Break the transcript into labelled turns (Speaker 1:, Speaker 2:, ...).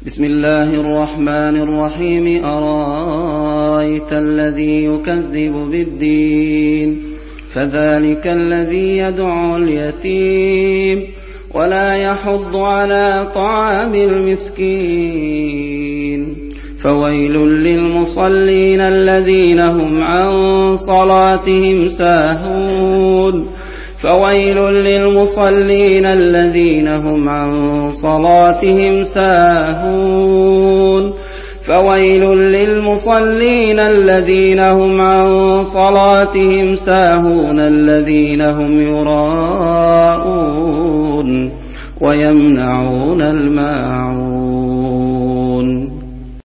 Speaker 1: بسم الله الرحمن الرحيم أرأيت الذي يكذب بالدين فذلك الذي يدعو اليتيم ولا يحض على طعام المسكين فويل للمصلين الذين هم عن صلاتهم ساهون فويل للمصلين الذين هم عن صلاتهم ساهون فويل للمصلين الذين هم عن صلاتهم ساهون الذين هم يراءون ويمنعون الماعون